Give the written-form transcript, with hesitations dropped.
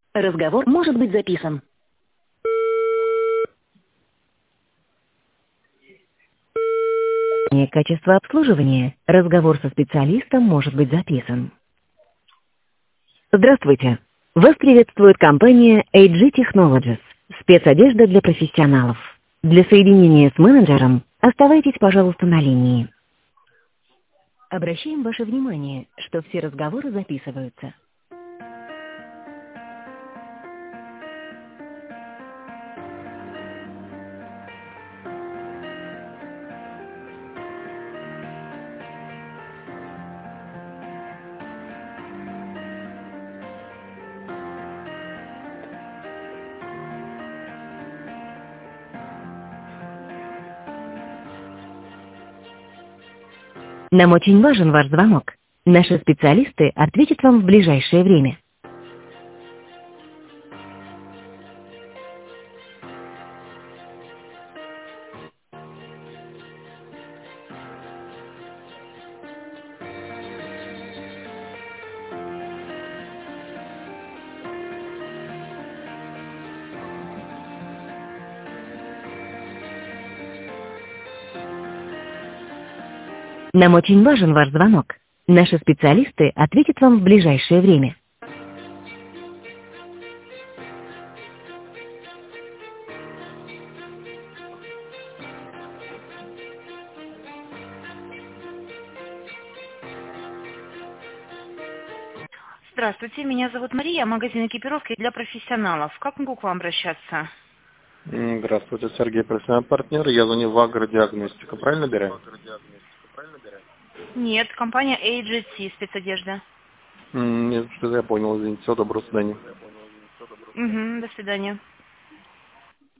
Разговор может быть записан. Качество обслуживания. Разговор со специалистом может быть записан. Здравствуйте. Вас приветствует компания AG Technologies. Спецодежда для профессионалов. Для соединения с менеджером оставайтесь, пожалуйста, на линии. Обращаем ваше внимание, что все разговоры записываются. Нам очень важен ваш звонок. Наши специалисты ответят вам в ближайшее время. Нам очень важен ваш звонок. Наши специалисты ответят вам в ближайшее время. Здравствуйте, меня зовут Мария, магазин экипировки для профессионалов. Как могу к вам обращаться? Здравствуйте, Сергей, профессиональный партнер. Я звоню в агродиагностику. Правильно берем? Нет, компания AGT, спецодежда. Нет, что-то я понял, извините. Всего доброго, до свидания. Угу, до свидания.